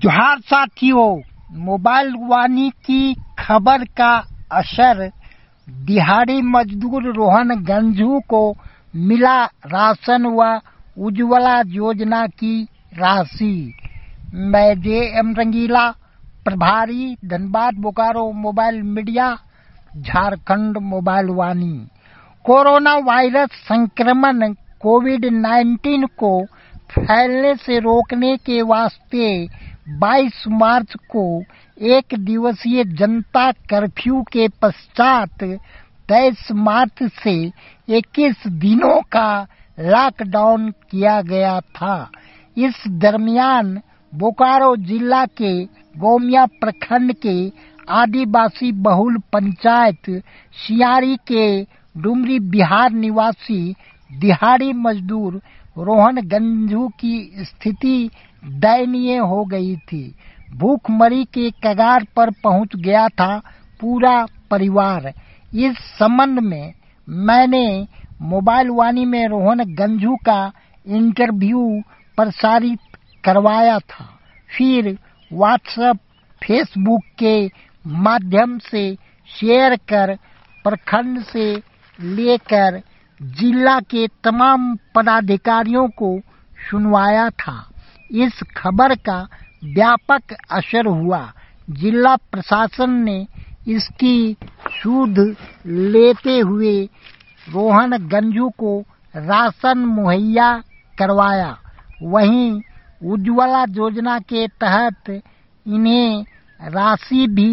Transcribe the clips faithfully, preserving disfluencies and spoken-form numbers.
जोहार साथियों, मोबाइल वाणी की खबर का असर। दिहाड़ी मजदूर रोहन गंजू को मिला राशन व उज्ज्वला योजना की राशि। मैं जे एम रंगीला, प्रभारी Dhanbad Bokaro mobile media, Jharkhand mobile Vaani. Corona virus संक्रमण कोविड नाइन्टीन को फैलने से रोकने के वास्ते बाईस मार्च को एक दिवसीय जनता कर्फ्यू के पश्चात तेईस मार्च से इक्कीस दिनों का लॉकडाउन किया गया था। इस दरमियान बोकारो जिला के गोमिया प्रखंड के आदिवासी बहुल पंचायत सियारी के डुमरी बिहार निवासी दिहाड़ी मजदूर रोहन गंजू की स्थिति दयनीय हो गई थी। भूखमरी के कगार पर पहुंच गया था पूरा परिवार। इस संबंध में मैंने मोबाइल वाणी में रोहन गंजू का इंटरव्यू प्रसारित करवाया था। फिर व्हाट्सएप, फेसबुक के माध्यम से शेयर कर प्रखंड से लेकर जिला के तमाम पदाधिकारियों को सुनवाया था। इस खबर का व्यापक असर हुआ। जिला प्रशासन ने इसकी सूद लेते हुए रोहन गंजू को राशन मुहैया करवाया। वहीं उज्ज्वला योजना के तहत इन्हें राशि भी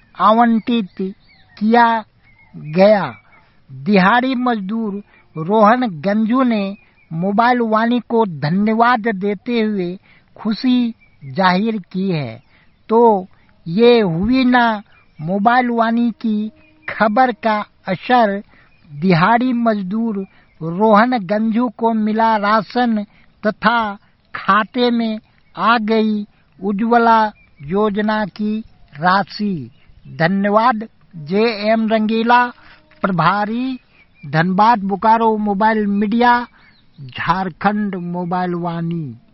आवंटित किया गया। दिहाड़ी मजदूर रोहन गंजू ने मोबाइल वाणी को धन्यवाद देते हुए खुशी जाहिर की है। तो ये हुई ना मोबाइल वाणी की खबर का असर। दिहाड़ी मजदूर रोहन गंजू को मिला राशन तथा खाते में आ गई उज्ज्वला योजना की राशि। धन्यवाद। जे एम रंगीला, प्रभारी Dhanbad Bokaro mobile media, Jharkhand mobile वाणी।